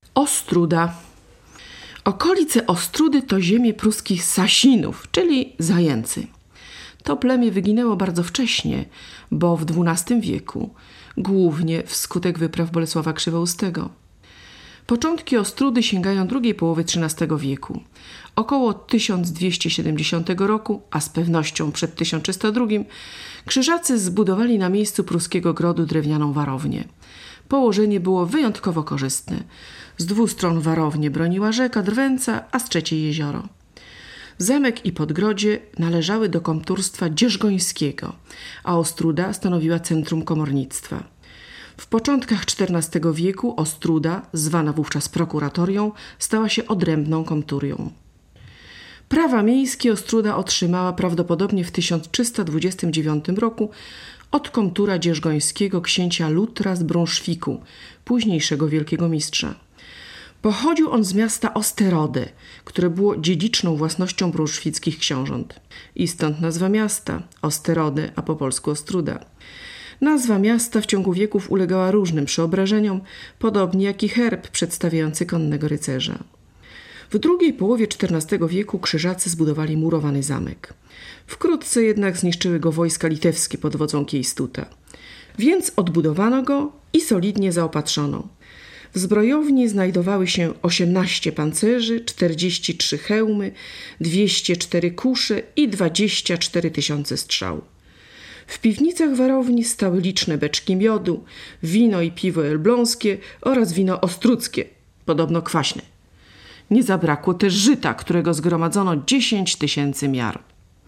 Ostróda. Okolice Ostródy to ziemie pruskich Sasinów, czyli Zajęcy. To plemię wyginęło bardzo wcześnie, bo w XII wieku, głównie wskutek wypraw Bolesława Krzywoustego. Początki Ostródy sięgają drugiej połowy XIII wieku. Około 1270 roku, a z pewnością przed 1302, Krzyżacy zbudowali na miejscu pruskiego grodu drewnianą warownię. Położenie było wyjątkowo korzystne. Z 2 stron warownię broniła rzeka Drwęca, a z trzeciej jezioro. Zamek i podgrodzie należały do komturstwa dzierżgońskiego, a Ostróda stanowiła centrum komornictwa. W początkach XIV wieku Ostróda, zwana wówczas prokuratorią, stała się odrębną komturią. Prawa miejskie Ostróda otrzymała prawdopodobnie w 1329 roku od komtura dzierżgońskiego księcia Lutra z Brunszwiku, późniejszego wielkiego mistrza. Pochodził on z miasta Osterode, które było dziedziczną własnością brunszwickich książąt. I stąd nazwa miasta Osterode, a po polsku Ostróda. Nazwa miasta w ciągu wieków ulegała różnym przeobrażeniom, podobnie jak i herb przedstawiający konnego rycerza. W drugiej połowie XIV wieku Krzyżacy zbudowali murowany zamek. Wkrótce jednak zniszczyły go wojska litewskie pod wodzą Kiejstuta. Więc odbudowano go i solidnie zaopatrzono. W zbrojowni znajdowały się 18 pancerzy, 43 hełmy, 204 kusze i 24 000 strzał. W piwnicach warowni stały liczne beczki miodu, wino i piwo elbląskie oraz wino ostródzkie, podobno kwaśne. Nie zabrakło też żyta, którego zgromadzono 10 000 miar.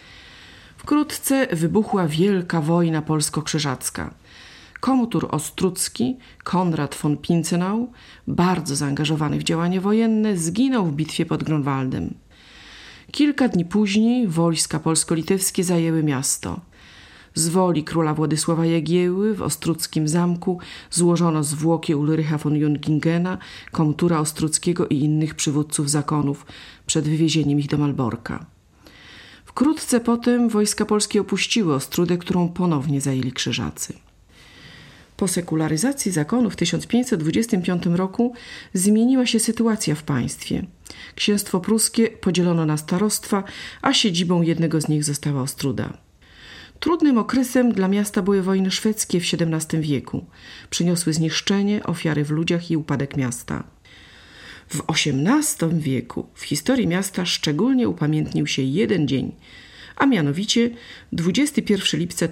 Wkrótce wybuchła wielka wojna polsko-krzyżacka. Komtur ostródzki, Konrad von Pincenau, bardzo zaangażowany w działania wojenne, zginął w bitwie pod Grunwaldem. Kilka dni później wojska polsko-litewskie zajęły miasto. Z woli króla Władysława Jagieły w ostródzkim zamku złożono zwłoki Ulrycha von Jungingena, komtura ostródzkiego i innych przywódców zakonów przed wywiezieniem ich do Malborka. Wkrótce potem wojska polskie opuściły Ostródę, którą ponownie zajęli Krzyżacy. Po sekularyzacji zakonu w 1525 roku zmieniła się sytuacja w państwie. Księstwo pruskie podzielono na starostwa, a siedzibą jednego z nich została Ostróda. Trudnym okresem dla miasta były wojny szwedzkie w XVII wieku. Przyniosły zniszczenie, ofiary w ludziach i upadek miasta. W XVIII wieku w historii miasta szczególnie upamiętnił się jeden dzień, a mianowicie 21 lipca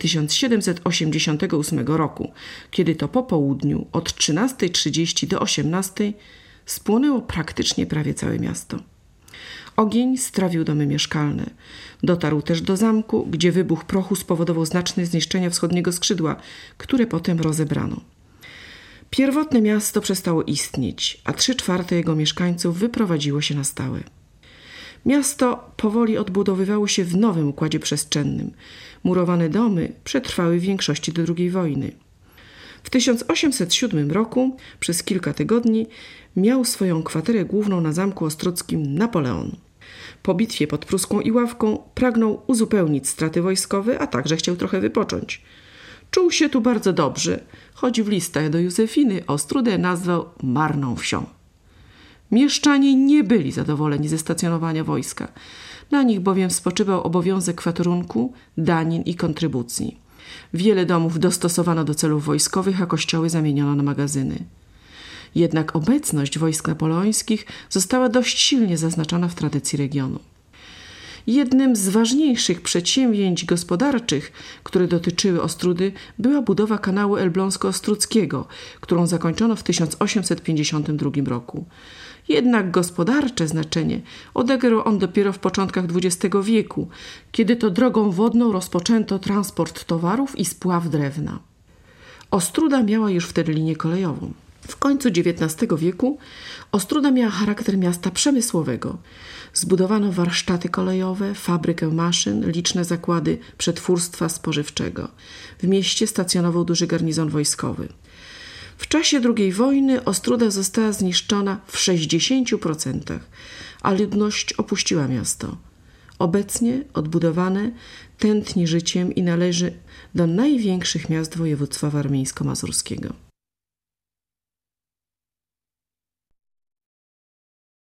1788 roku, kiedy to po południu od 13:30 do 18:00 spłonęło praktycznie prawie całe miasto. Ogień strawił domy mieszkalne. Dotarł też do zamku, gdzie wybuch prochu spowodował znaczne zniszczenia wschodniego skrzydła, które potem rozebrano. Pierwotne miasto przestało istnieć, a 3/4 jego mieszkańców wyprowadziło się na stałe. Miasto powoli odbudowywało się w nowym układzie przestrzennym. Murowane domy przetrwały w większości do II wojny. W 1807 roku przez kilka tygodni miał swoją kwaterę główną na zamku ostródzkim Napoleon. Po bitwie pod Pruską Iławką pragnął uzupełnić straty wojskowe, a także chciał trochę wypocząć. Czuł się tu bardzo dobrze, choć w listach do Józefiny Ostródę nazwał marną wsią. Mieszczanie nie byli zadowoleni ze stacjonowania wojska. Na nich bowiem spoczywał obowiązek kwaterunku, danin i kontrybucji. Wiele domów dostosowano do celów wojskowych, a kościoły zamieniono na magazyny. Jednak obecność wojsk napoleońskich została dość silnie zaznaczona w tradycji regionu. Jednym z ważniejszych przedsięwzięć gospodarczych, które dotyczyły Ostródy, była budowa kanału elbląsko-ostródzkiego, którą zakończono w 1852 roku. Jednak gospodarcze znaczenie odegrał on dopiero w początkach XX wieku, kiedy to drogą wodną rozpoczęto transport towarów i spław drewna. Ostróda miała już wtedy linię kolejową. W końcu XIX wieku Ostróda miała charakter miasta przemysłowego. Zbudowano warsztaty kolejowe, fabrykę maszyn, liczne zakłady przetwórstwa spożywczego. W mieście stacjonował duży garnizon wojskowy. W czasie II wojny Ostróda została zniszczona w 60%, a ludność opuściła miasto. Obecnie odbudowane tętni życiem i należy do największych miast województwa warmińsko-mazurskiego.